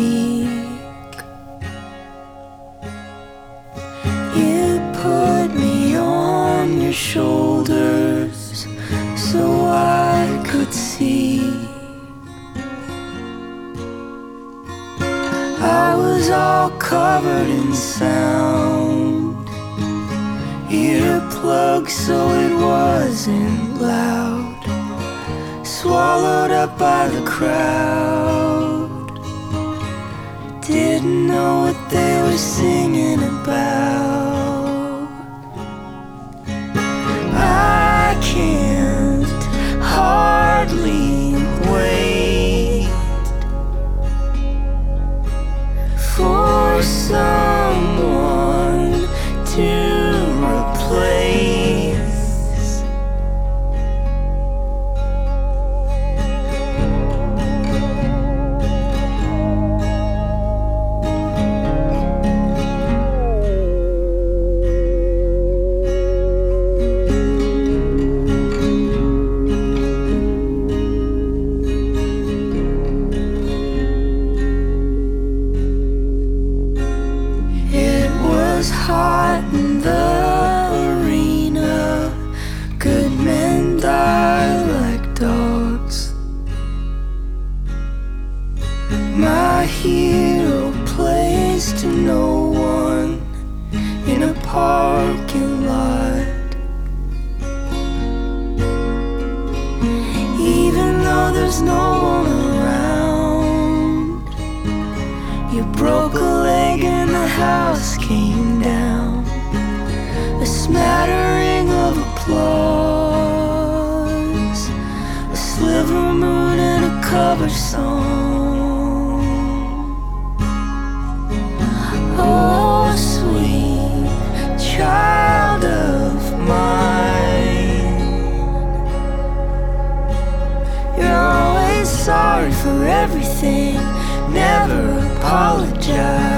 speak. You put me on your shoulders so I could see. I was all covered in sound, earplugs so it wasn't loud, swallowed up by the crowd. Didn't know what they were singing about. I can't hardly wait for someone to replace. Hot in the arena, good men die like dogs. My hero plays to no one in a parking lot. Even though there's no one around, you broke a leg and the house came down. A smattering of applause, a sliver moon and a cover song. Oh, sweet child of mine, you're always sorry for everything, never apologize.